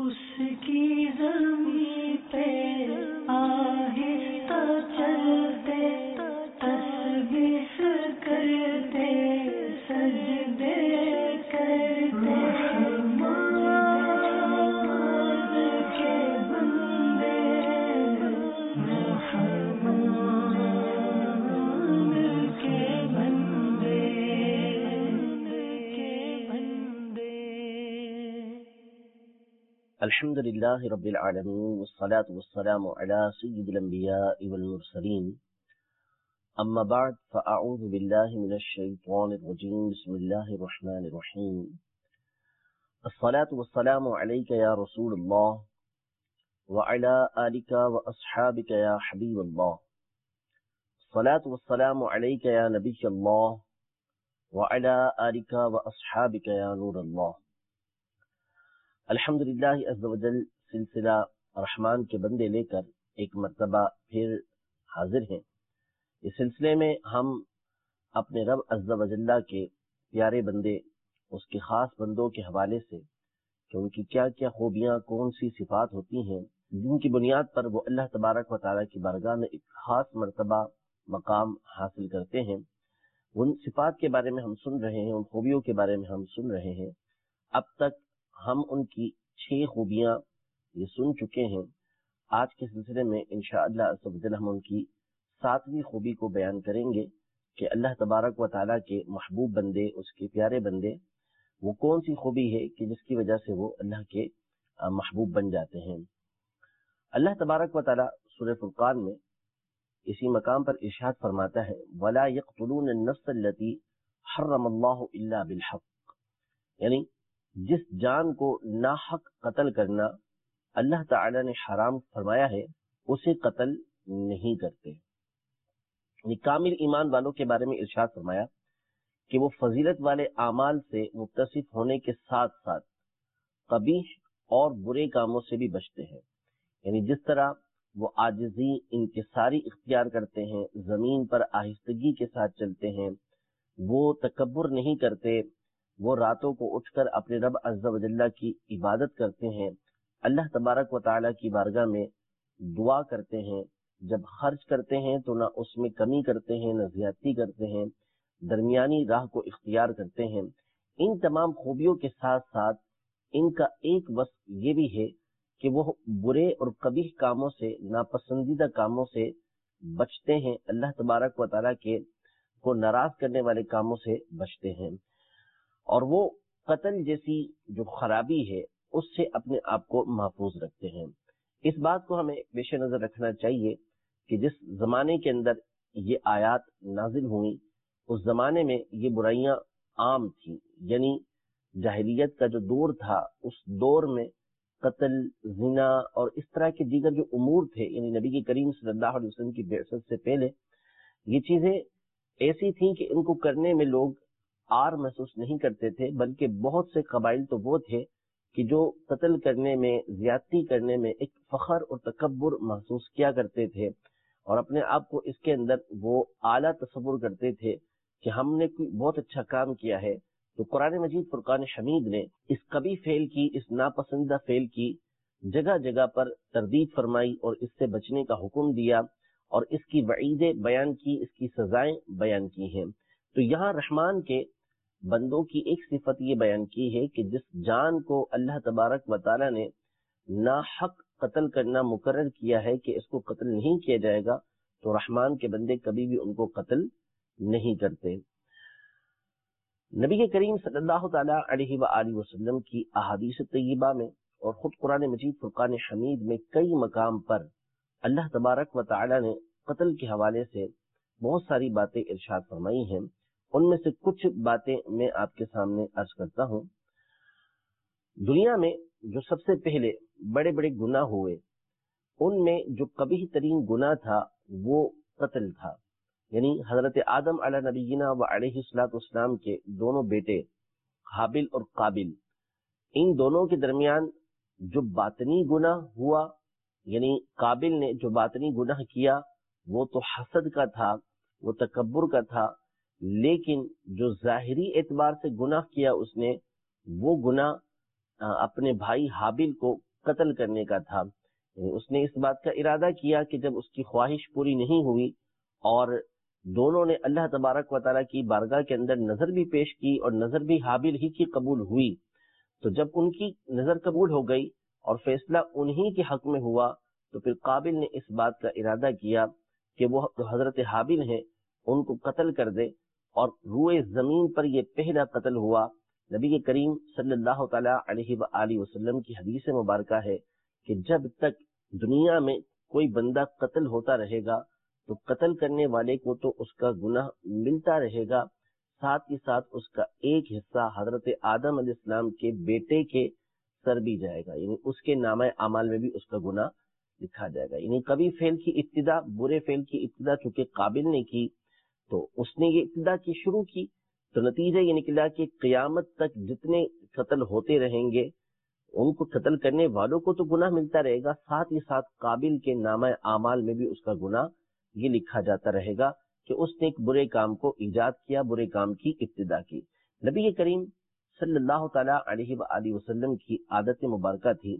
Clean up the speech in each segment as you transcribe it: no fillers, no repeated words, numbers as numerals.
उसकी ज़मीं पे आहिस्ता चलते, तस्बीह करते, सजदे करते, रहमान के बंदे, रहमान के बंदे, الحمدللہ رب العالمین والصلاة والسلام علی سید الانبیاء والمرسلین اما بعد فاعوذ باللہ من الشیطان الرجیم بسم اللہ الرحمن الرحیم الصلاة والسلام علیک یا رسول اللہ وعلی آلک واصحابک یا حبیب اللہ الصلاة والسلام علیک یا نبی اللہ وعلی آلک واصحابک یا نور اللہ۔ الحمدللہ عز و جل سلسلہ رحمان کے بندے لے کر ایک مرتبہ پھر حاضر ہیں۔ اس سلسلے میں ہم اپنے رب عز و جل کے پیارے بندے، اس کے خاص بندوں کے حوالے سے کہ ان کی کیا کیا خوبیاں، کون سی صفات ہوتی ہیں جن کی بنیاد پر وہ اللہ تبارک و تعالیٰ کی بارگاہ میں ایک خاص مرتبہ مقام حاصل کرتے ہیں، ان صفات کے بارے میں ہم سن رہے ہیں، ان خوبیوں کے بارے میں ہم سن رہے ہیں۔ اب تک ہم ان کی 6 خوبیاں یہ سن چکے ہیں۔ آج کے سلسلے میں انشاءاللہ عز و جل ہم ان کی 7ویں خوبی کو بیان کریں گے کہ اللہ تبارک و تعالیٰ کے محبوب بندے، اس کے پیارے بندے، وہ کون سی خوبی ہے کہ جس کی وجہ سے وہ اللہ کے محبوب بن جاتے ہیں۔ اللہ تبارک و تعالیٰ سورہ فرقان میں اسی مقام پر ارشاد فرماتا ہے وَلَا يَقْتُلُونَ النَّفْسَ الَّتِي حَرَّمَ اللَّهُ إِلَّا بِالْحَقِّ، یعنی جس جان کو ناحق قتل کرنا اللہ تعالی نے حرام فرمایا ہے اسے قتل نہیں کرتے۔ یعنی کامل ایمان والوں کے بارے میں ارشاد فرمایا کہ وہ فضیلت والے اعمال سے متصف ہونے کے ساتھ ساتھ قبیح اور برے کاموں سے بھی بچتے ہیں۔ یعنی جس طرح وہ عاجزی، انکساری اختیار کرتے ہیں، زمین پر آہستگی کے ساتھ چلتے ہیں، وہ تکبر نہیں کرتے، وہ راتوں کو اٹھ کر اپنے رب عز و جل کی عبادت کرتے ہیں، اللہ تبارک و تعالیٰ کی بارگاہ میں دعا کرتے ہیں، جب خرچ کرتے ہیں تو نہ اس میں کمی کرتے ہیں نہ زیادتی کرتے ہیں، درمیانی راہ کو اختیار کرتے ہیں۔ ان تمام خوبیوں کے ساتھ ساتھ ان کا ایک وصف یہ بھی ہے کہ وہ برے اور قبیح کاموں سے، ناپسندیدہ کاموں سے بچتے ہیں، اللہ تبارک و تعالیٰ کے کو ناراض کرنے والے کاموں سے بچتے ہیں، اور وہ قتل جیسی جو خرابی ہے اس سے اپنے آپ کو محفوظ رکھتے ہیں۔ اس بات کو ہمیں پیش نظر رکھنا چاہیے کہ جس زمانے کے اندر یہ آیات نازل ہوئیں اس زمانے میں یہ برائیاں عام تھیں، یعنی جاہلیت کا جو دور تھا اس دور میں قتل، زنا اور اس طرح کے دیگر جو امور تھے، یعنی نبی کریم صلی اللہ علیہ وسلم کی بعثت سے پہلے یہ چیزیں ایسی تھیں کہ ان کو کرنے میں لوگ آر محسوس نہیں کرتے تھے، بلکہ بہت سے قبائل تو وہ تھے کہ جو قتل کرنے میں، زیادتی کرنے میں ایک فخر اور تکبر محسوس کیا کرتے تھے، اور اپنے آپ کو اس کے اندر وہ اعلیٰ تصور کرتے تھے کہ ہم نے کوئی بہت اچھا کام کیا ہے۔ تو قرآن مجید فرقان حمید نے اس قبیح فعل کی، اس ناپسندیدہ فعل کی جگہ جگہ پر تردید فرمائی اور اس سے بچنے کا حکم دیا، اور اس کی وعیدیں بیان کی، اس کی سزائیں بیان کی ہیں۔ تو یہاں رحمان کے بندوں کی ایک صفت یہ بیان کی ہے کہ جس جان کو اللہ تبارک و تعالی نے ناحق قتل کرنا مقرر کیا ہے کہ اس کو قتل نہیں کیا جائے گا، تو رحمان کے بندے کبھی بھی ان کو قتل نہیں کرتے۔ نبی کریم صلی اللہ تعالی علیہ وآلہ وسلم کی احادیث طیبہ میں اور خود قرآن مجید فرقان حمید میں کئی مقام پر اللہ تبارک و تعالی نے قتل کے حوالے سے بہت ساری باتیں ارشاد فرمائی ہیں۔ ان میں سے کچھ باتیں میں آپ کے سامنے عرض کرتا ہوں۔ دنیا میں جو سب سے پہلے بڑے بڑے گناہ ہوئے ان میں جو قبیح ترین گناہ تھا وہ قتل تھا۔ یعنی حضرت آدم علیہ نبینا و علیہ الصلوۃ والسلام کے دونوں بیٹے حابل اور قابل، ان دونوں کے درمیان جو باطنی گناہ ہوا، یعنی قابل نے جو باطنی گناہ کیا وہ تو حسد کا تھا، وہ تکبر کا تھا، لیکن جو ظاہری اعتبار سے گناہ کیا اس نے وہ گناہ اپنے بھائی حابل کو قتل کرنے کا تھا. یعنی اس نے اس بات کا ارادہ کیا کہ جب اس کی خواہش پوری نہیں ہوئی اور دونوں نے اللہ تبارک و تعالیٰ کی بارگاہ کے اندر نظر بھی پیش کی اور نظر بھی حابل ہی کی قبول ہوئی، تو جب ان کی نظر قبول ہو گئی اور فیصلہ انہی کے حق میں ہوا تو پھر قابل نے اس بات کا ارادہ کیا کہ وہ حضرت حابل ہیں ان کو قتل کر دے، اور روئے زمین پر یہ پہلا قتل ہوا. نبی کریم صلی اللہ تعالی علیہ وآلہ وسلم کی حدیث مبارکہ ہے کہ جب تک دنیا میں کوئی بندہ قتل ہوتا رہے گا تو قتل کرنے والے کو تو اس کا گناہ ملتا رہے گا، ساتھ ہی ساتھ اس کا ایک حصہ حضرت آدم علیہ السلام کے بیٹے کے سر بھی جائے گا، یعنی اس کے نامہ اعمال میں بھی اس کا گناہ لکھا جائے گا. یعنی کبھی فعل کی ابتدا، برے فعل کی ابتدا چونکہ قابل نے کی تو اس نے یہ ابتدا کی شروع کی، تو نتیجہ یہ نکلا کہ قیامت تک جتنے قتل ہوتے رہیں گے ان کو قتل کرنے والوں کو تو گناہ ملتا رہے گا، ساتھ ہی ساتھ قابل کے نامہ اعمال میں بھی اس کا گناہ یہ لکھا جاتا رہے گا کہ اس نے ایک برے کام کو ایجاد کیا، برے کام کی ابتدا کی. نبی کریم صلی اللہ تعالی علیہ وآلہ وسلم کی عادت مبارکہ تھی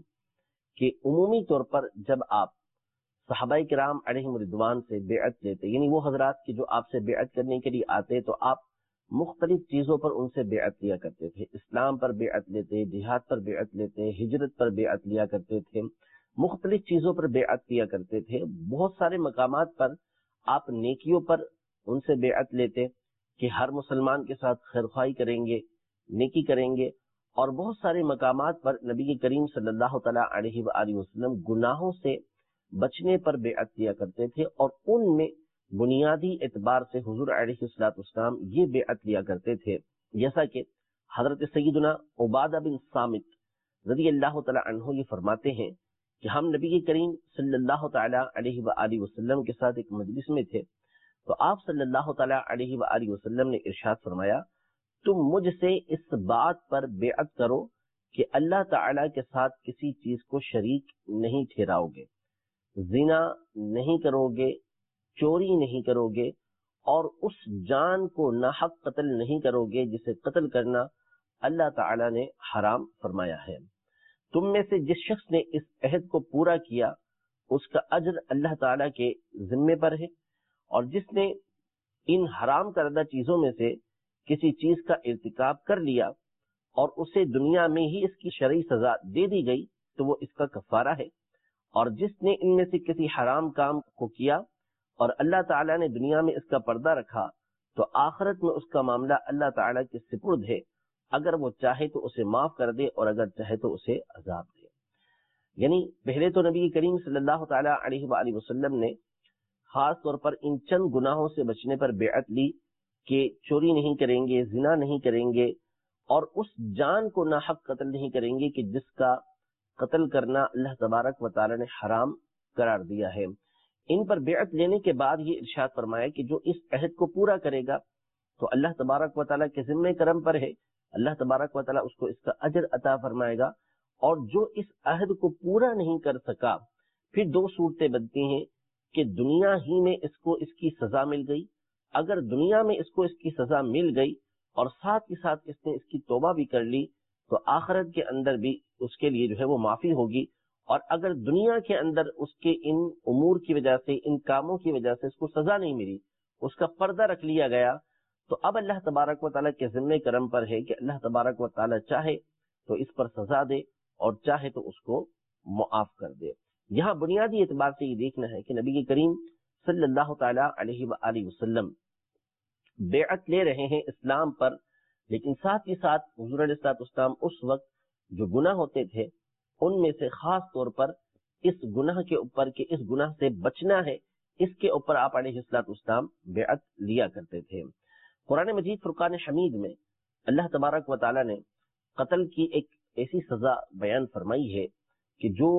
کہ عمومی طور پر جب آپ صحابہ کرام علیہم رضوان سے بیعت لیتے، یعنی وہ حضرات کی جو آپ سے بیعت کرنے کے لیے آتے، تو آپ مختلف چیزوں پر ان سے بیعت لیا کرتے تھے. اسلام پر بیعت لیتے، جہاد پر بیعت لیتے، ہجرت پر بیعت لیا کرتے تھے، مختلف چیزوں پر بیعت لیا کرتے تھے. بہت سارے مقامات پر آپ نیکیوں پر ان سے بیعت لیتے کہ ہر مسلمان کے ساتھ خیرخواہی کریں گے، نیکی کریں گے، اور بہت سارے مقامات پر نبی کریم صلی اللہ تعالی علیہ وآلہ وسلم گناہوں سے بچنے پر بیعت لیا کرتے تھے، اور ان میں بنیادی اعتبار سے حضور علیہ الصلوۃ والسلام یہ بیعت لیا کرتے تھے. جیسا کہ حضرت سیدنا عبادہ بن صامت رضی اللہ تعالی عنہ یہ فرماتے ہیں کہ ہم نبی کریم صلی اللہ تعالی علیہ وآلہ وسلم کے ساتھ ایک مجلس میں تھے، تو آپ صلی اللہ تعالی علیہ وآلہ وسلم نے ارشاد فرمایا تم مجھ سے اس بات پر بیعت کرو کہ اللہ تعالی کے ساتھ کسی چیز کو شریک نہیں ٹھہراؤ گے، زنا نہیں کرو گے، چوری نہیں کرو گے، اور اس جان کو ناحق قتل نہیں کرو گے جسے قتل کرنا اللہ تعالی نے حرام فرمایا ہے. تم میں سے جس شخص نے اس عہد کو پورا کیا اس کا اجر اللہ تعالی کے ذمے پر ہے، اور جس نے ان حرام کردہ چیزوں میں سے کسی چیز کا ارتکاب کر لیا اور اسے دنیا میں ہی اس کی شرعی سزا دے دی گئی تو وہ اس کا کفارہ ہے، اور جس نے ان میں سے کسی حرام کام کو کیا اور اللہ تعالیٰ نے دنیا میں اس کا پردہ رکھا تو آخرت میں اس کا معاملہ اللہ تعالیٰ کے سپرد ہے، اگر وہ چاہے تو اسے معاف کر دے اور اگر چاہے تو اسے عذاب دے. یعنی پہلے تو نبی کریم صلی اللہ تعالیٰ علیہ وآلہ وسلم نے خاص طور پر ان چند گناہوں سے بچنے پر بیعت لی کہ چوری نہیں کریں گے، زنا نہیں کریں گے، اور اس جان کو ناحق قتل نہیں کریں گے کہ جس کا قتل کرنا اللہ تبارک و تعالی نے حرام قرار دیا ہے. ان پر بیعت لینے کے بعد یہ ارشاد فرمایا کہ جو اس عہد کو پورا کرے گا تو اللہ تبارک و تعالیٰ کے ذمہ کرم پر ہے، اللہ تبارک و تعالیٰ اس کو اس کا اجر عطا فرمائے گا، اور جو اس عہد کو پورا نہیں کر سکا پھر دو صورتیں بنتی ہیں کہ دنیا ہی میں اس کو اس کی سزا مل گئی، اگر دنیا میں اس کو اس کی سزا مل گئی اور ساتھ ہی ساتھ اس نے اس کی توبہ بھی کر لی تو آخرت کے اندر بھی اس کے لیے جو ہے وہ معافی ہوگی، اور اگر دنیا کے اندر اس کے ان امور کی وجہ سے، ان کاموں کی وجہ سے اس کو سزا نہیں ملی، اس کا پردہ رکھ لیا گیا، تو اب اللہ تبارک و تعالیٰ کے ذمہ کرم پر ہے کہ اللہ تبارک و تعالیٰ چاہے تو اس پر سزا دے اور چاہے تو اس کو معاف کر دے. یہاں بنیادی اعتبار سے یہ دیکھنا ہے کہ نبی کریم صلی اللہ تعالیٰ علیہ وآلہ وسلم بیعت لے رہے ہیں اسلام پر، لیکن ساتھ ہی ساتھ حضور علیہ الصلوۃ والسلام اس وقت جو گناہ ہوتے تھے ان میں سے خاص طور پر اس گناہ کے اوپر کہ اس گناہ سے بچنا ہے، اس کے اوپر آپ علیہ الصلوۃ والسلام بیعت لیا کرتے تھے. قرآن مجید فرقان حمید میں اللہ تبارک و تعالیٰ نے قتل کی ایک ایسی سزا بیان فرمائی ہے کہ جو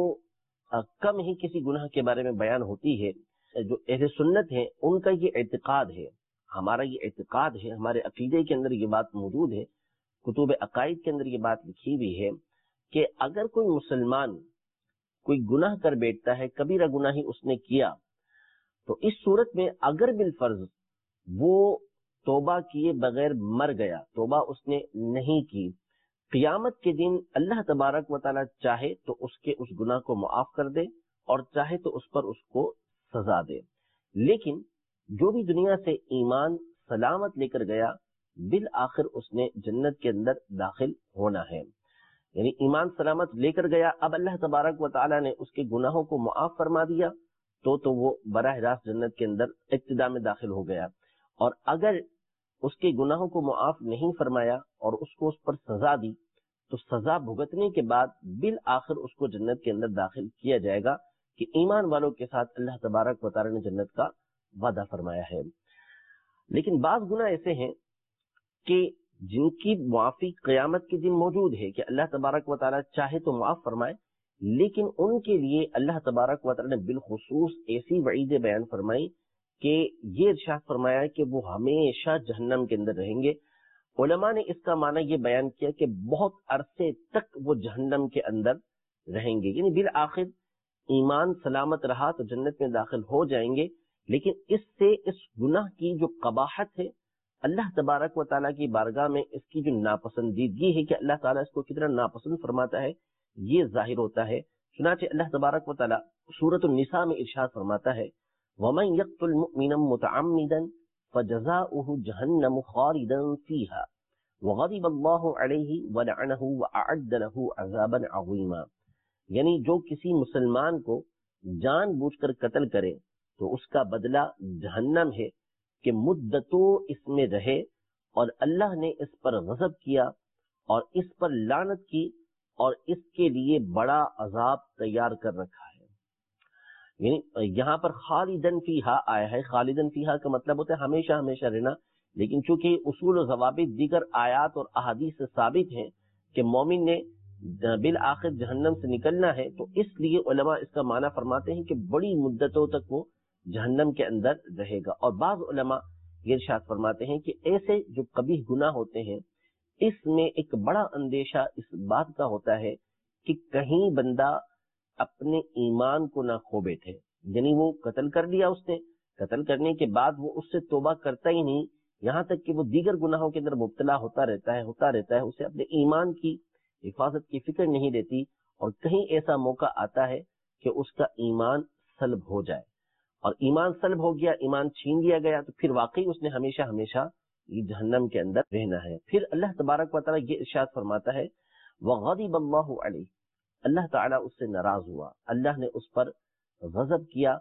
کم ہی کسی گناہ کے بارے میں بیان ہوتی ہے. جو اہل سنت ہیں ان کا یہ اعتقاد ہے، ہمارا یہ اعتقاد ہے، ہمارے عقیدے کے اندر یہ بات موجود ہے، کتب عقائد کے اندر یہ بات لکھی ہوئی ہے کہ اگر کوئی مسلمان کوئی گناہ کر بیٹھتا ہے، کبیرہ گناہ ہی اس نے کیا، تو اس صورت میں اگر بالفرض وہ توبہ کیے بغیر مر گیا، توبہ اس نے نہیں کی، قیامت کے دن اللہ تبارک و تعالیٰ چاہے تو اس کے اس گناہ کو معاف کر دے اور چاہے تو اس پر اس کو سزا دے، لیکن جو بھی دنیا سے ایمان سلامت لے کر گیا بالآخر اس نے جنت کے اندر داخل ہونا ہے۔ یعنی ایمان سلامت لے کر گیا، اب اللہ تبارک و تعالیٰ نے اس کے گناہوں کو معاف فرما دیا تو وہ براہ راست جنت کے اندر ابتدا میں داخل ہو گیا، اور اگر اس کے گناہوں کو معاف نہیں فرمایا اور اس کو اس پر سزا دی تو سزا بھگتنے کے بعد بالآخر اس کو جنت کے اندر داخل کیا جائے گا کہ ایمان والوں کے ساتھ اللہ تبارک و تعالیٰ نے جنت کا وعدہ فرمایا ہے۔ لیکن بعض گناہ ایسے ہیں کہ جن کی معافی قیامت کے دن موجود ہے کہ اللہ تبارک و تعالیٰ چاہے تو معاف فرمائے، لیکن ان کے لیے اللہ تبارک و تعالیٰ نے بالخصوص ایسی وعیدیں بیان فرمائی کہ یہ ارشاد فرمایا کہ وہ ہمیشہ جہنم کے اندر رہیں گے۔ علماء نے اس کا معنی یہ بیان کیا کہ بہت عرصے تک وہ جہنم کے اندر رہیں گے، یعنی بالآخر ایمان سلامت رہا تو جنت میں داخل ہو جائیں گے، لیکن اس سے اس گناہ کی جو قباحت ہے اللہ تبارک و تعالیٰ کی بارگاہ میں اس کی جو ناپسندیدگی ہے کہ اللہ تعالیٰ اس کو کتنا ناپسند فرماتا ہے یہ ظاہر ہوتا ہے۔ چنانچہ اللہ تبارک و تعالیٰ سورۃ النساء میں ارشاد فرماتا ہے وَمَن يَقْتُلْ مُؤْمِنًا مُتَعَمِّدًا فَجَزَاؤُهُ جَهَنَّمُ خَالِدًا فِيهَا وَغَضِبَ اللَّهُ عَلَيْهِ وَلَعَنَهُ وَأَعَدَّ لَهُ عَذَابًا عَظِيمًا، یعنی جو کسی مسلمان کو جان بوجھ کر قتل کرے تو اس کا بدلہ جہنم ہے کہ مدتوں اس میں رہے، اور اللہ نے اس پر غضب کیا اور اس پر لعنت کی اور اس کے لیے بڑا عذاب تیار کر رکھا ہے۔ یعنی یہاں پر خالدن فیہا آیا ہے، خالدن فیہا کا مطلب ہوتا ہے ہمیشہ ہمیشہ رہنا، لیکن چونکہ اصول و ضوابط دیگر آیات اور احادیث سے ثابت ہیں کہ مومن نے بالآخر جہنم سے نکلنا ہے، تو اس لیے علماء اس کا معنی فرماتے ہیں کہ بڑی مدتوں تک وہ جہنم کے اندر رہے گا۔ اور بعض علماء یہ ارشاد فرماتے ہیں کہ ایسے جو قبیح گناہ ہوتے ہیں اس میں ایک بڑا اندیشہ اس بات کا ہوتا ہے کہ کہیں بندہ اپنے ایمان کو نہ کھو بیٹھے، یعنی وہ قتل کر لیا، اس نے قتل کرنے کے بعد وہ اس سے توبہ کرتا ہی نہیں، یہاں تک کہ وہ دیگر گناہوں کے اندر مبتلا ہوتا رہتا ہے، اسے اپنے ایمان کی حفاظت کی فکر نہیں رہتی، اور کہیں ایسا موقع آتا ہے کہ اس کا ایمان سلب ہو جائے، اور ایمان سلب ہو گیا، ایمان چھین لیا گیا، تو پھر واقعی اس نے ہمیشہ ہمیشہ یہ جہنم کے اندر رہنا ہے۔ پھر اللہ تبارک و تعالیٰ یہ ارشاد فرماتا ہے وَغَضِبَ اللَّهُ عَلَيْهِ، اللہ تعالیٰ اس سے ناراض ہوا، اللہ نے اس پر غضب کیا،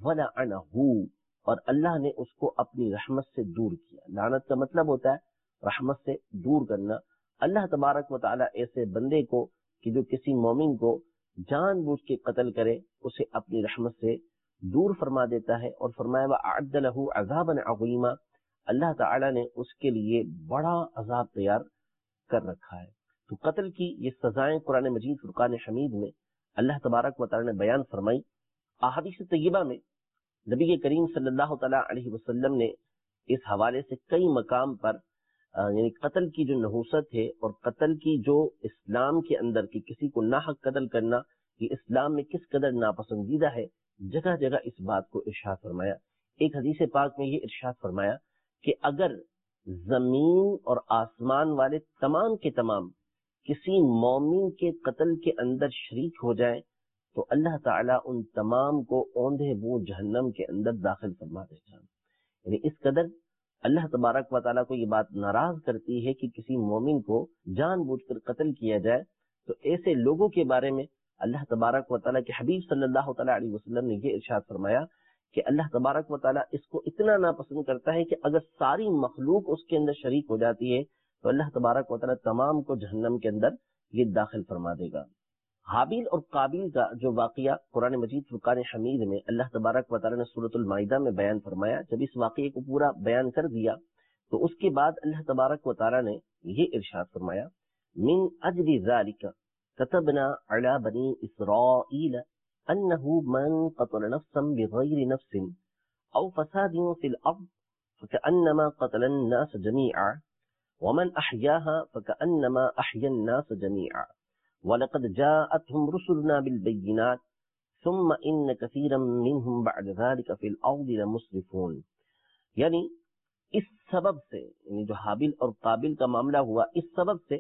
وَلَعَنَهُ، اور اللہ نے اس کو اپنی رحمت سے دور کیا۔ لعنت کا مطلب ہوتا ہے رحمت سے دور کرنا۔ اللہ تبارک و تعالیٰ ایسے بندے کو کہ جو کسی مومن کو جان بوجھ کے قتل کرے اسے اپنی رحمت سے دور فرما دیتا ہے، اور فرمایا وَأَعَدَّ لَهُ عَذَابًا عَظِيمًا، اللہ تعالیٰ نے اس کے لیے بڑا عذاب تیار کر رکھا ہے۔ تو قتل کی یہ سزائیں قرآن مجید فرقان حمید میں اللہ تبارک و تعالیٰ نے بیان فرمائی۔ احادیث طیبہ میں نبی کریم صلی اللہ تعالیٰ علیہ وسلم نے اس حوالے سے کئی مقام پر یعنی قتل کی جو نحوست ہے اور قتل کی جو اسلام کے اندر کی کسی کو ناحق قتل کرنا یہ اسلام میں کس قدر ناپسندیدہ ہے، جگہ جگہ اس بات کو ارشاد فرمایا۔ ایک حدیث پاک میں یہ ارشاد فرمایا کہ اگر زمین اور آسمان والے تمام کے تمام کسی مومن کے قتل کے اندر شریک ہو جائیں تو اللہ تعالیٰ ان تمام کو اوندھے منہ جہنم کے اندر داخل فرما دیتا ہے۔ یعنی اس قدر اللہ تبارک و تعالیٰ کو یہ بات ناراض کرتی ہے کہ کسی مومن کو جان بوجھ کر قتل کیا جائے، تو ایسے لوگوں کے بارے میں اللہ تبارک و تعالیٰ کے حبیب صلی اللہ تعالیٰ علیہ وسلم نے یہ ارشاد فرمایا کہ اللہ تبارک و تعالیٰ اس کو اتنا ناپسند کرتا ہے کہ اگر ساری مخلوق اس کے اندر شریک ہو جاتی ہے تو اللہ تبارک و تعالیٰ تمام کو جہنم کے اندر یہ داخل فرما دے گا۔ حابیل اور قابیل کا جو واقعہ قرآن مجید فرقان حمید میں اللہ تبارک و تعالیٰ نے سورۃ المائدہ میں بیان فرمایا، جب اس واقعے کو پورا بیان کر دیا تو اس کے بعد اللہ تبارک و تعالیٰ نے یہ ارشاد فرمایا من اجل ذالک كتبنا على بني اسرائیل انه من قتل نفسا بغیر نفس او فساد في الارض فكأنما قتل الناس جميعا ومن احیاها فكأنما احیا الناس جميعا وَلَقَدْ جَاءَتْهُمْ رُسُلُنَا بِالْبَيِّنَاتِ ثُمَّ إِنَّ كَثِيرًا مِّنْهُمْ بَعْدَ ذَلِكَ فِي الْأَرْضِ لَمُسْرِفُونَ، یعنی اس سبب سے، یعنی جو حابیل اور قابیل کا معاملہ ہوا اس سبب سے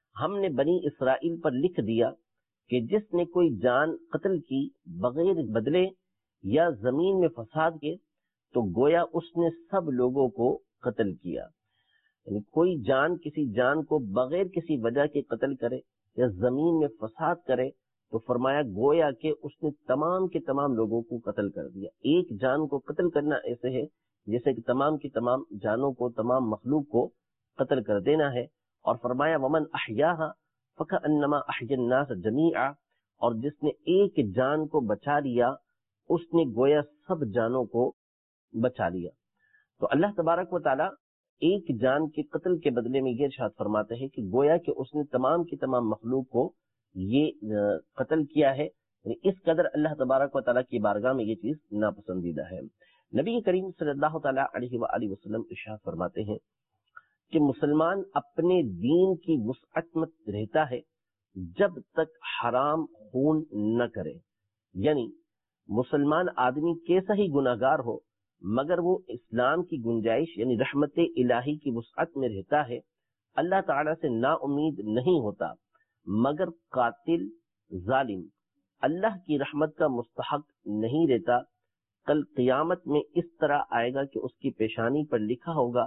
ہم نے بنی اسرائیل پر لکھ دیا کہ جس نے کوئی جان قتل کی بغیر بدلے یا زمین میں فساد کے تو گویا اس نے سب لوگوں کو قتل کیا. یعنی کوئی جان کسی جان کو بغیر کسی وجہ کے قتل کرے یا زمین میں فساد کرے تو فرمایا گویا کہ اس نے تمام کے تمام لوگوں کو قتل کر دیا. ایک جان کو قتل کرنا ایسے ہے جیسے کہ تمام کی تمام جانوں کو، تمام مخلوق کو قتل کر دینا ہے. اور فرمایا ومن احیاها فکأنما احیا الناس جمیعا، اور جس نے ایک جان کو بچا لیا اس نے گویا سب جانوں کو بچا لیا. تو اللہ تبارک و تعالی ایک جان کے قتل کے بدلے میں یہ ارشاد فرماتے ہیں کہ گویا کہ اس نے تمام کی تمام مخلوق کو یہ قتل کیا ہے. اس قدر اللہ تبارک و تعالیٰ کی بارگاہ میں یہ چیز ناپسندیدہ ہے. نبی کریم صلی اللہ تعالیٰ علیہ وآلہ وسلم ارشاد فرماتے ہیں کہ مسلمان اپنے دین کی وسعت میں رہتا ہے جب تک حرام خون نہ کرے. یعنی مسلمان آدمی کیسا ہی گناہگار ہو مگر وہ اسلام کی گنجائش یعنی رحمت الہی کی وسعت میں رہتا ہے، اللہ تعالیٰ سے نا امید نہیں ہوتا، مگر قاتل ظالم اللہ کی رحمت کا مستحق نہیں رہتا. کل قیامت میں اس طرح آئے گا کہ اس کی پیشانی پر لکھا ہوگا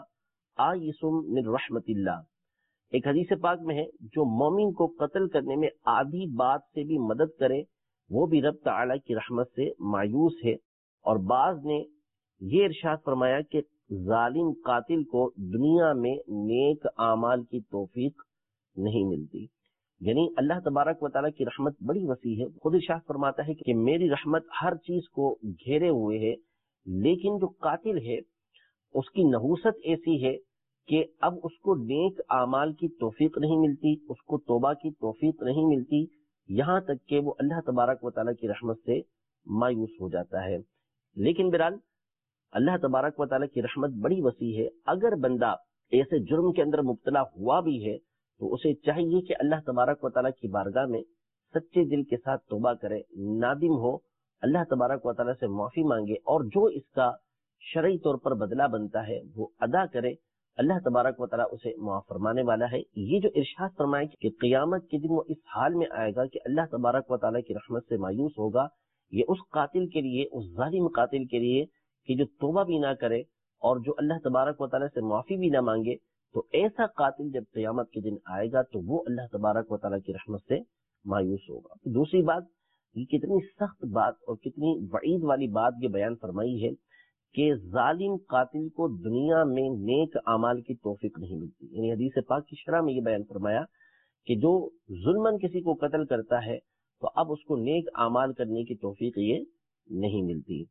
آئسم من رحمت اللہ. ایک حدیث پاک میں ہے جو مومن کو قتل کرنے میں آدھی بات سے بھی مدد کرے وہ بھی رب تعالیٰ کی رحمت سے مایوس ہے. اور بعض نے یہ ارشاد فرمایا کہ ظالم قاتل کو دنیا میں نیک اعمال کی توفیق نہیں ملتی. یعنی اللہ تبارک و تعالیٰ کی رحمت بڑی وسیع ہے. خود ارشاد فرماتا ہے کہ میری رحمت ہر چیز کو گھیرے ہوئے ہے، لیکن جو قاتل ہے اس کی نحوست ایسی ہے کہ اب اس کو نیک اعمال کی توفیق نہیں ملتی، اس کو توبہ کی توفیق نہیں ملتی، یہاں تک کہ وہ اللہ تبارک و تعالیٰ کی رحمت سے مایوس ہو جاتا ہے. لیکن بہرحال اللہ تبارک و تعالیٰ کی رحمت بڑی وسیع ہے. اگر بندہ ایسے جرم کے اندر مبتلا ہوا بھی ہے تو اسے چاہیے کہ اللہ تبارک و تعالیٰ کی بارگاہ میں سچے دل کے ساتھ توبہ کرے، نادم ہو، اللہ تبارک و تعالیٰ سے معافی مانگے اور جو اس کا شرعی طور پر بدلہ بنتا ہے وہ ادا کرے. اللہ تبارک و تعالیٰ اسے معاف فرمانے والا ہے. یہ جو ارشاد فرمائے کہ قیامت کے دن وہ اس حال میں آئے گا کہ اللہ تبارک و تعالیٰ کی رحمت سے مایوس ہوگا، یہ اس قاتل کے لیے، اس ظالم قاتل کے لیے کہ جو توبہ بھی نہ کرے اور جو اللہ تبارک و تعالیٰ سے معافی بھی نہ مانگے. تو ایسا قاتل جب قیامت کے دن آئے گا تو وہ اللہ تبارک و تعالیٰ کی رحمت سے مایوس ہوگا. دوسری بات، یہ کتنی سخت بات اور کتنی وعید والی بات یہ بیان فرمائی ہے کہ ظالم قاتل کو دنیا میں نیک اعمال کی توفیق نہیں ملتی. یعنی حدیث پاک کی شرح میں یہ بیان فرمایا کہ جو ظلماً کسی کو قتل کرتا ہے تو اب اس کو نیک اعمال کرنے کی توفیق یہ نہیں ملتی.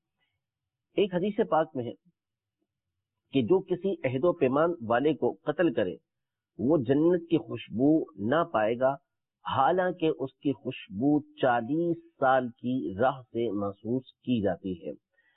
ایک حدیث پاک میں ہے کہ جو کسی عہد و پیمان والے کو قتل کرے وہ جنت کی خوشبو نہ پائے گا، حالانکہ اس کی خوشبو 40 سال کی راہ سے محسوس کی جاتی ہے.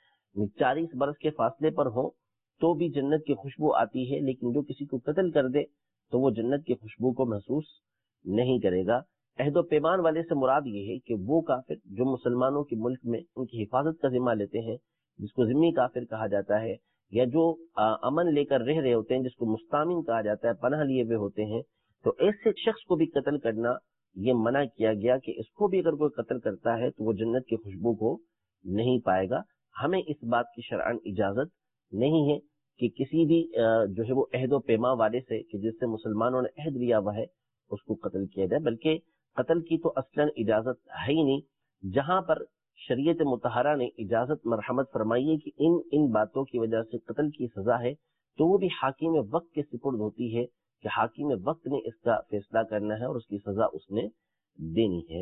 40 برس کے فاصلے پر ہو تو بھی جنت کی خوشبو آتی ہے، لیکن جو کسی کو قتل کر دے تو وہ جنت کی خوشبو کو محسوس نہیں کرے گا. عہد و پیمان والے سے مراد یہ ہے کہ وہ کافر جو مسلمانوں کے ملک میں ان کی حفاظت کا ذمہ لیتے ہیں، جس کو ذمہ کافر کہا جاتا ہے، یا جو امن لے کر رہ رہے ہوتے ہیں جس کو مستامن کہا جاتا ہے، پناہ لیے ہوئے ہوتے ہیں، تو ایسے شخص کو بھی قتل کرنا یہ منع کیا گیا کہ اس کو بھی اگر کوئی قتل کرتا ہے تو وہ جنت کی خوشبو کو نہیں پائے گا. ہمیں اس بات کی شرعاً اجازت نہیں ہے کہ کسی بھی جو ہے وہ عہد و پیما والے سے کہ جس سے مسلمانوں نے عہد لیا ہوا ہے اس کو قتل کیا جائے، بلکہ قتل کی تو اصلاً اجازت ہے ہی نہیں. جہاں پر شریعت مطہرہ نے اجازت مرحمت فرمائی ہے کہ ان باتوں کی وجہ سے قتل کی سزا ہے تو وہ بھی حاکم وقت کے سپرد ہوتی ہے کہ حاکم وقت نے اس کا فیصلہ کرنا ہے اور اس کی سزا اس نے دینی ہے.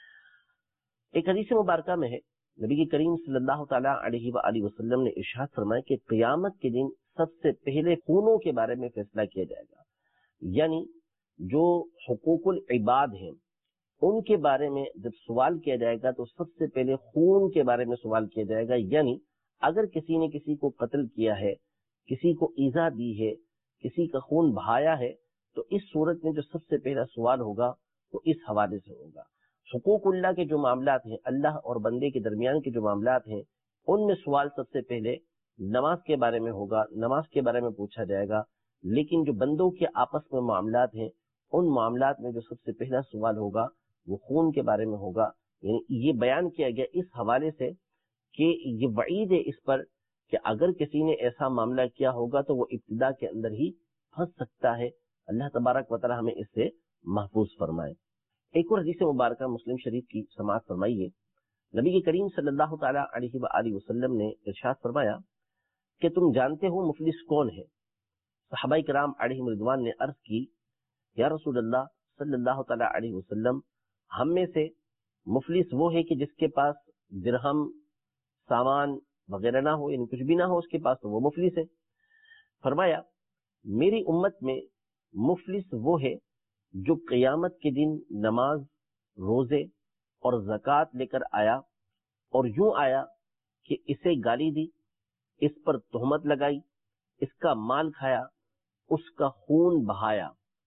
ایک حدیث مبارکہ میں ہے نبی کریم صلی اللہ تعالیٰ علیہ وآلہ وسلم نے ارشاد فرمایا کہ قیامت کے دن سب سے پہلے خونوں کے بارے میں فیصلہ کیا جائے گا. یعنی جو حقوق العباد ہیں ان کے بارے میں جب سوال کیا جائے گا تو سب سے پہلے خون کے بارے میں سوال کیا جائے گا. یعنی اگر کسی نے کسی کو قتل کیا ہے، کسی کو ایذا دی ہے، کسی کا خون بہایا ہے، تو اس صورت میں جو سب سے پہلا سوال ہوگا وہ اس حوالے سے ہوگا. حقوق اللہ کے جو معاملات ہیں، اللہ اور بندے کے درمیان کے جو معاملات ہیں، ان میں سوال سب سے پہلے نماز کے بارے میں ہوگا، نماز کے بارے میں پوچھا جائے گا. لیکن جو بندوں کے آپس میں معاملات ہیں ان معاملات میں جو سب سے پہلا سوال ہوگا وہ خون کے بارے میں ہوگا. یعنی یہ بیان کیا گیا اس حوالے سے کہ یہ وعید ہے اس پر کہ اگر کسی نے ایسا معاملہ کیا ہوگا تو وہ ابتدا کے اندر ہی پھنس سکتا ہے. اللہ تبارک و تعالی ہمیں اس سے محفوظ فرمائے. ایک اور حدیث مبارکہ مسلم شریف کی سماعت فرمائیے. نبی کریم صلی اللہ تعالی علیہ وآلہ وسلم نے ارشاد فرمایا کہ تم جانتے ہو مفلس کون ہے؟ صحابہ کرام علیہم رضوان نے عرض کی یا رسول اللہ صلی اللہ تعالی علیہ وسلم، ہم میں سے مفلس وہ ہے کہ جس کے پاس درہم سامان وغیرہ نہ ہو، یعنی کچھ بھی نہ ہو اس کے پاس، تو وہ مفلس ہے. فرمایا میری امت میں مفلس وہ ہے جو قیامت کے دن نماز، روزے اور زکوٰۃ لے کر آیا اور یوں آیا کہ اسے گالی دی، اس پر تہمت لگائی، اس کا مال کھایا، اس کا خون بہایا،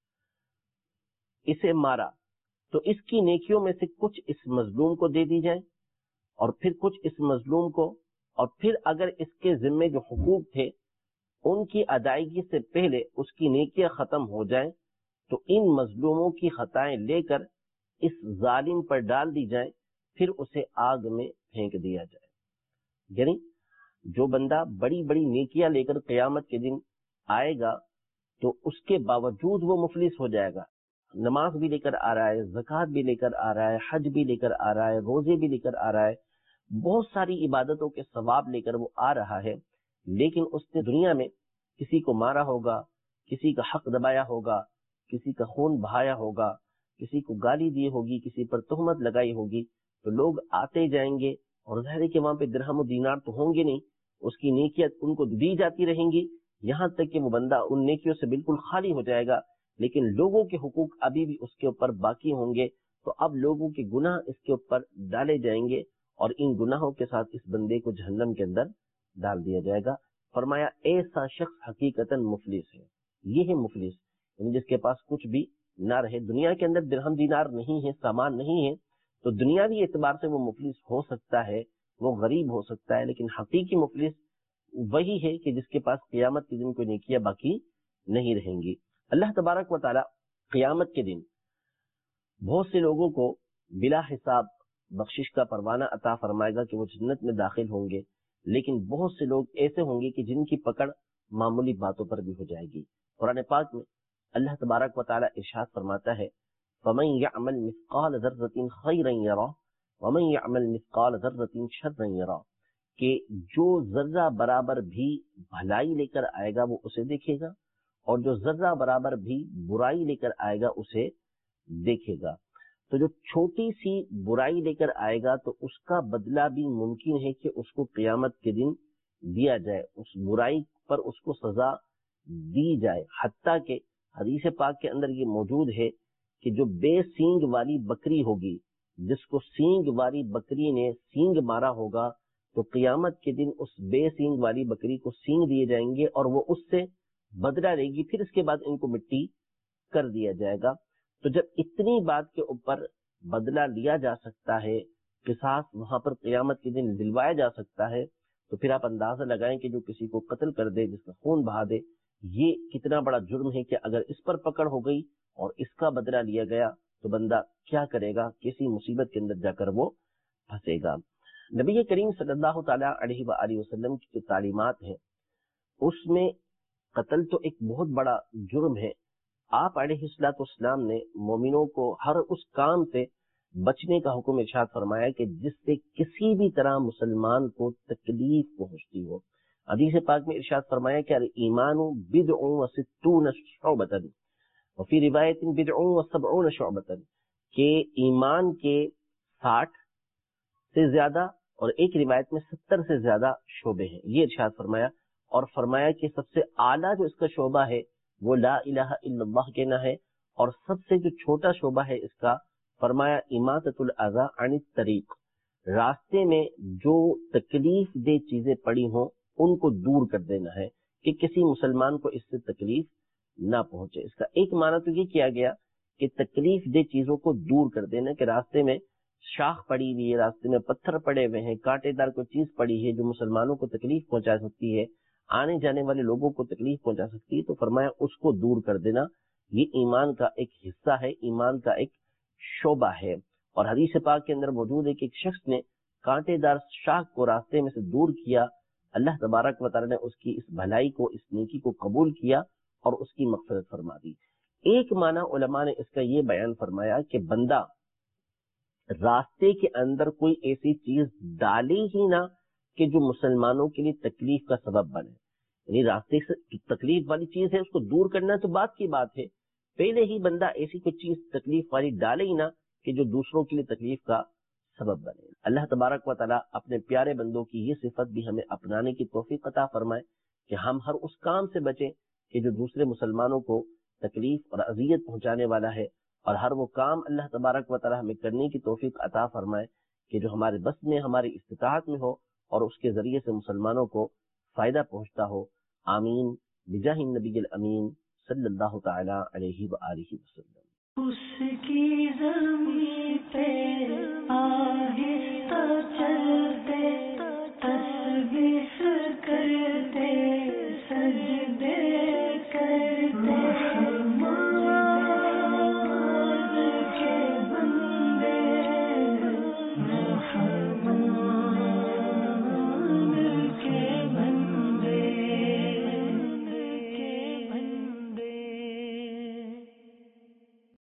اسے مارا، تو اس کی نیکیوں میں سے کچھ اس مظلوم کو دے دی جائے اور پھر کچھ اس مظلوم کو، اور پھر اگر اس کے ذمے جو حقوق تھے ان کی ادائیگی سے پہلے اس کی نیکیاں ختم ہو جائیں تو ان مظلوموں کی خطائیں لے کر اس ظالم پر ڈال دی جائیں، پھر اسے آگ میں پھینک دیا جائے. یعنی جو بندہ بڑی بڑی نیکیاں لے کر قیامت کے دن آئے گا تو اس کے باوجود وہ مفلس ہو جائے گا. نماز بھی لے کر آ رہا ہے، زکوٰۃ بھی لے کر آ رہا ہے، حج بھی لے کر آ رہا ہے، روزے بھی لے کر آ رہا ہے، بہت ساری عبادتوں کے ثواب لے کر وہ آ رہا ہے، لیکن اس نے دنیا میں کسی کو مارا ہوگا، کسی کا حق دبایا ہوگا، کسی کا خون بہایا ہوگا، کسی کو گالی دی ہوگی، کسی پر تہمت لگائی ہوگی، تو لوگ آتے جائیں گے اور ظاہر ہے کہ وہاں پہ درہم و دینار تو ہوں گے نہیں، اس کی نیکیاں ان کو دی جاتی رہیں گی یہاں تک کہ وہ بندہ ان نیکیوں سے بالکل خالی ہو جائے گا، لیکن لوگوں کے حقوق ابھی بھی اس کے اوپر باقی ہوں گے. تو اب لوگوں کے گناہ اس کے اوپر ڈالے جائیں گے اور ان گناہوں کے ساتھ اس بندے کو جہنم کے اندر ڈال دیا جائے گا. فرمایا ایسا شخص حقیقتاً مفلس ہے. یہ ہے مفلس، یعنی جس کے پاس کچھ بھی نہ رہے، دنیا کے اندر درہم دینار نہیں ہے، سامان نہیں ہے، تو دنیاوی اعتبار سے وہ مفلس ہو سکتا ہے، وہ غریب ہو سکتا ہے، لیکن حقیقی مفلس وہی ہے کہ جس کے پاس قیامت کے دن کوئی نیکیاں باقی نہیں رہیں گی. اللہ تبارک و تعالی قیامت کے دن بہت سے لوگوں کو بلا حساب بخشش کا پروانہ عطا فرمائے گا کہ وہ جنت میں داخل ہوں گے، لیکن بہت سے لوگ ایسے ہوں گے کہ جن کی پکڑ معمولی باتوں پر بھی ہو جائے گی. قرآن پاک میں اللہ تبارک و تعالی ارشاد فرماتا ہے فَمَن يَعْمَلْ مِثْقَالَ ذَرَّةٍ خَيْرًا يَرَهُ وَمَن يَعْمَلْ مِثْقَالَ ذَرَّةٍ شَرًّا يَرَهُ، کہ جو ذرہ برابر بھی بھلائی لے کر آئے گا وہ اسے دیکھے گا، اور جو ذرہ برابر بھی برائی لے کر آئے گا اسے دیکھے گا. تو جو چھوٹی سی برائی لے کر آئے گا تو اس کا بدلہ بھی ممکن ہے کہ اس کو قیامت کے دن دیا جائے، اس برائی پر اس کو سزا دی جائے. حتیٰ کہ حدیث پاک کے اندر یہ موجود ہے کہ جو بے سینگ والی بکری ہوگی، جس کو سینگ والی بکری نے سینگ مارا ہوگا، تو قیامت کے دن اس بے سینگ والی بکری کو سینگ دیے جائیں گے اور وہ اس سے بدلہ لے گی، پھر اس کے بعد ان کو مٹی کر دیا جائے گا. تو جب اتنی بات کے اوپر بدلہ لیا جا سکتا ہے، قصاص وہاں پر قیامت کے دن دلوایا جا سکتا ہے، تو پھر آپ اندازہ لگائیں کہ جو کسی کو قتل کر دے، جس کا خون بہا دے، یہ کتنا بڑا جرم ہے کہ اگر اس پر پکڑ ہو گئی اور اس کا بدلہ لیا گیا تو بندہ کیا کرے گا، کسی مصیبت کے اندر جا کر وہ پھنسے گا. نبی کریم صلی اللہ تعالی علیہ وآلہ وسلم کی جو تعلیمات ہیں اس میں قتل تو ایک بہت بڑا جرم ہے. آپ علیہ الصلوۃ والسلام نے مومنوں کو ہر اس کام سے بچنے کا حکم ارشاد فرمایا کہ جس سے کسی بھی طرح مسلمان کو تکلیف پہنچتی ہو. حدیث پاک میں ارشاد فرمایا کہ الایمان بضع و ستون شعبۃ وفی روایت بضع و سبعون شعبۃ، کہ ایمان کے 60 سے زیادہ اور ایک روایت میں 70 سے زیادہ شعبے ہیں، یہ ارشاد فرمایا. اور فرمایا کہ سب سے اعلیٰ جو اس کا شعبہ ہے وہ لا الہ الا اللہ کہنا ہے، اور سب سے جو چھوٹا شعبہ ہے اس کا، فرمایا اماطۃ الاذی عن الطریق، راستے میں جو تکلیف دہ چیزیں پڑی ہوں ان کو دور کر دینا ہے کہ کسی مسلمان کو اس سے تکلیف نہ پہنچے. اس کا ایک معنی تو یہ کیا گیا کہ تکلیف دہ چیزوں کو دور کر دینا، کہ راستے میں شاخ پڑی ہوئی ہے، راستے میں پتھر پڑے ہوئے ہیں، کانٹے دار کوئی چیز پڑی ہے جو مسلمانوں کو تکلیف پہنچا سکتی ہے، آنے جانے والے لوگوں کو تکلیف پہنچا سکتی ہے، تو فرمایا اس کو دور کر دینا. یہ ایمان کا ایک حصہ ہے، ایمان کا ایک شعبہ ہے۔ اور حدیث پاک کے اندر موجود ہے کہ ایک شخص نے کانٹے دار شاخ کو راستے میں سے دور کیا، اللہ تبارک و تعالی نے اس کی اس بھلائی کو، اس نیکی کو قبول کیا اور اس کی مغفرت فرما دی۔ ایک معنی علماء نے اس کا یہ بیان فرمایا کہ بندہ راستے کے اندر کوئی ایسی چیز ڈالے ہی نہ کہ جو مسلمانوں کے لیے تکلیف کا سبب بنے، یعنی راستے سے تکلیف والی چیز ہے اس کو دور کرنا تو بات کی بات ہے، پہلے ہی بندہ ایسی کوئی چیز تکلیف والی ڈالے ہی نہ کہ جو دوسروں کے لیے تکلیف کا سبب بنے۔ اللہ تبارک و تعالیٰ اپنے پیارے بندوں کی یہ صفت بھی ہمیں اپنانے کی توفیق عطا فرمائے کہ ہم ہر اس کام سے بچیں کہ جو دوسرے مسلمانوں کو تکلیف اور اذیت پہنچانے والا ہے، اور ہر وہ کام اللہ تبارک و تعالیٰ ہمیں کرنے کی توفیق عطا فرمائے کہ جو ہمارے بس میں، ہماری استطاعت میں ہو اور اس کے ذریعے سے مسلمانوں کو فائدہ پہنچتا ہو۔ آمین بجاہ النبی الامین صلی اللہ تعالی علیہ وآلہ وسلم۔ اس کی زمین پہ آہستہ